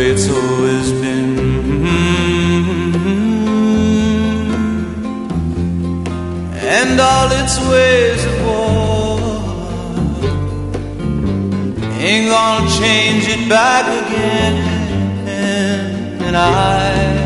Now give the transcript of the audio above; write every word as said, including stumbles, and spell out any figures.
it's always been. And all its ways of war ain't gonna change it back again. And I